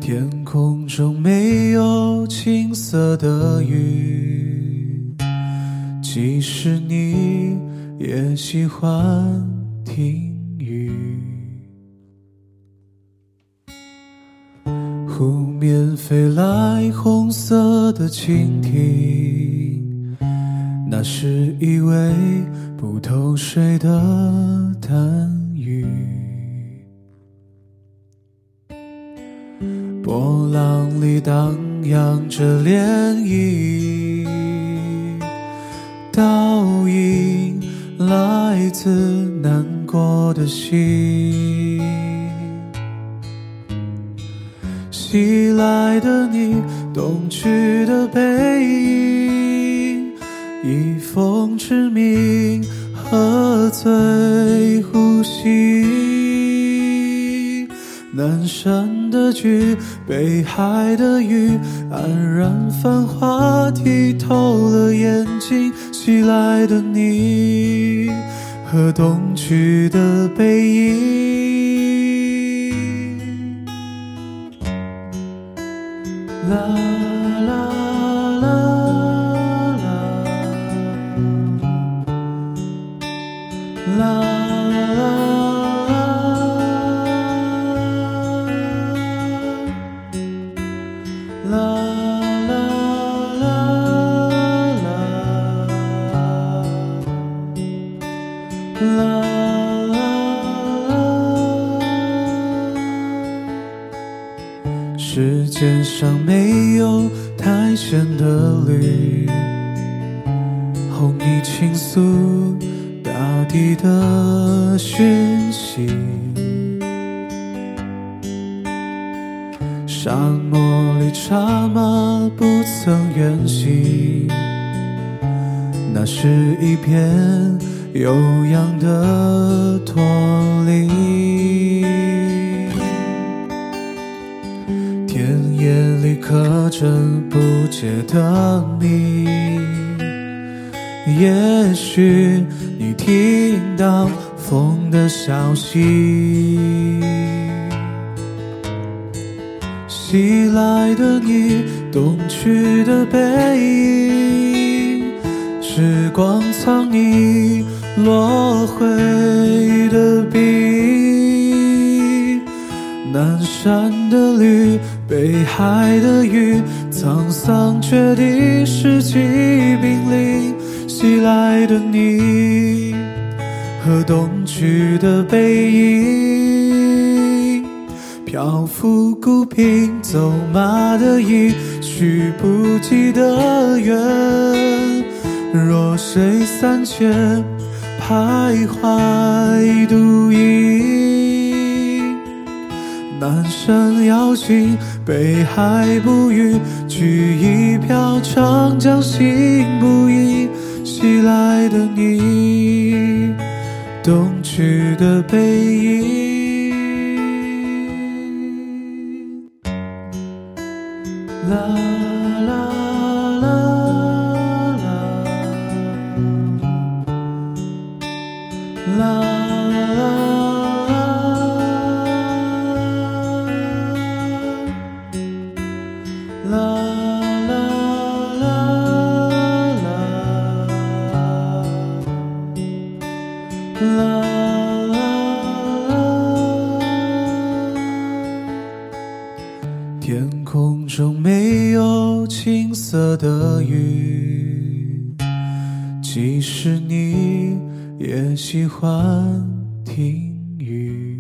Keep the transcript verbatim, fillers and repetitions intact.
天空中没有青色的雨，即使你也喜欢听雨。湖面飞来红色的蜻蜓，那是一位不透水的淡鱼。波浪里荡漾着涟漪，倒影来自难过的心。袭来的你，东去的背影，以风之名喝醉呼吸。南山的菊，北海的雨，黯然繁华剔透了眼睛。袭来的你和东去的背影，啦啦啦啦啦啦啦世界上没有太咸的绿，哄你倾诉大地的讯息。沙漠里茶马不曾远行，那是一片悠扬的驼铃。田野里刻着不解的谜，也许你听到风的消息。袭来的你，东去的背影，时光藏匿落灰的笔。南山的绿，北海的雨，沧桑决定世纪濒临。袭来的你和东去的背影，漂浮孤萍走马的影，去不及的远，弱水三千，徘徊独饮。南山遥行，北海不语，举一瓢长江心不移。袭来的你，东去的背影，啦啦啦啦啦啦天空中没有青色的雨，即使你也喜欢听雨。